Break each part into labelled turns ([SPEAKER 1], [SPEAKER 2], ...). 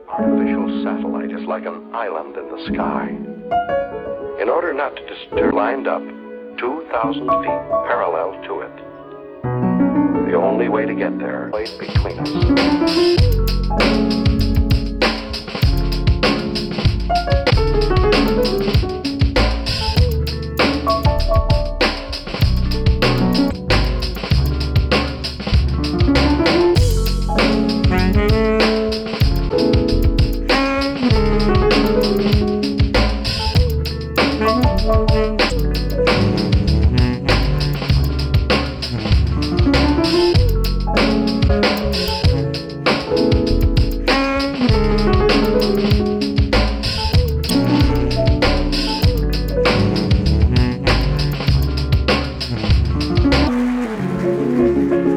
[SPEAKER 1] artificial satellite is like an island in the sky. In order not to disturb, lined up 2,000 feet parallel to it. The only way to get there lay between us.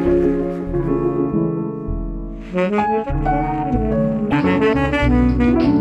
[SPEAKER 1] Thank you.